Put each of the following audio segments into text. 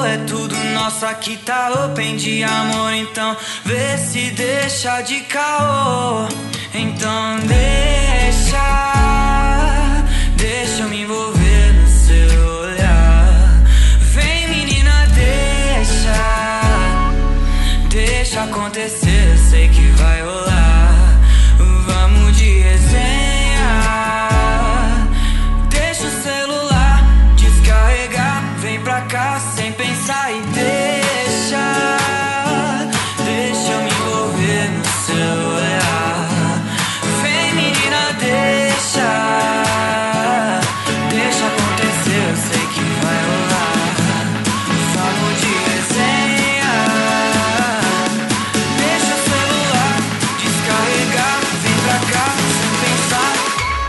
boa, é tudo nosso, aqui tá open de amor. Então vê se deixa de caô. Então deixa eu me envolver no seu olhar. Vem menina, deixa acontecer, eu sei que vai rolar. Vamos de resenha, deixa o celular descarregar. Vem pra cá sem pensar e deixa eu me envolver no seu olhar. Vem menina, deixa acontecer, eu sei que vai rolar. Vamos de resenha, deixa o celular descarregar. Vem pra cá sem pensar.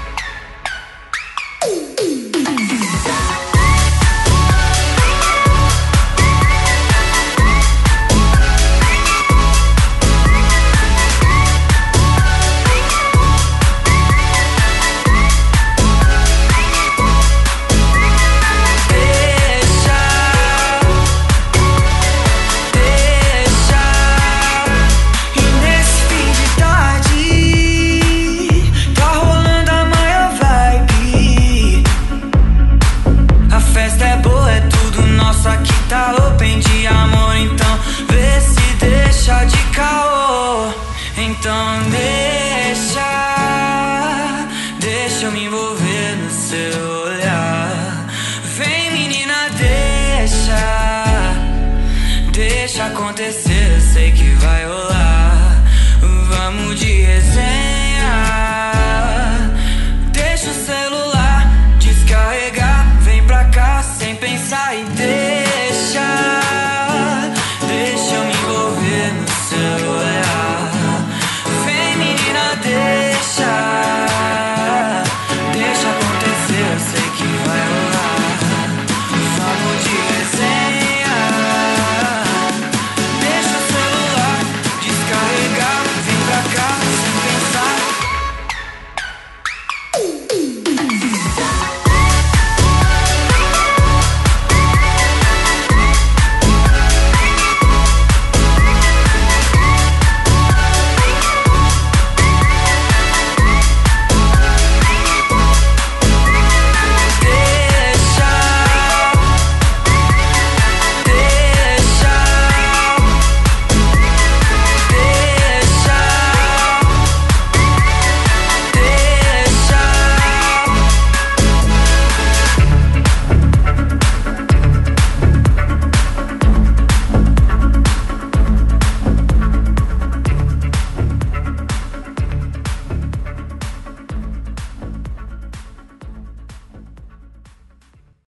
Aqui tá open de amor, então vê se deixa de caô. Então deixa eu me envolver no seu olhar. Vem menina, deixa acontecer, eu sei que vai rolar.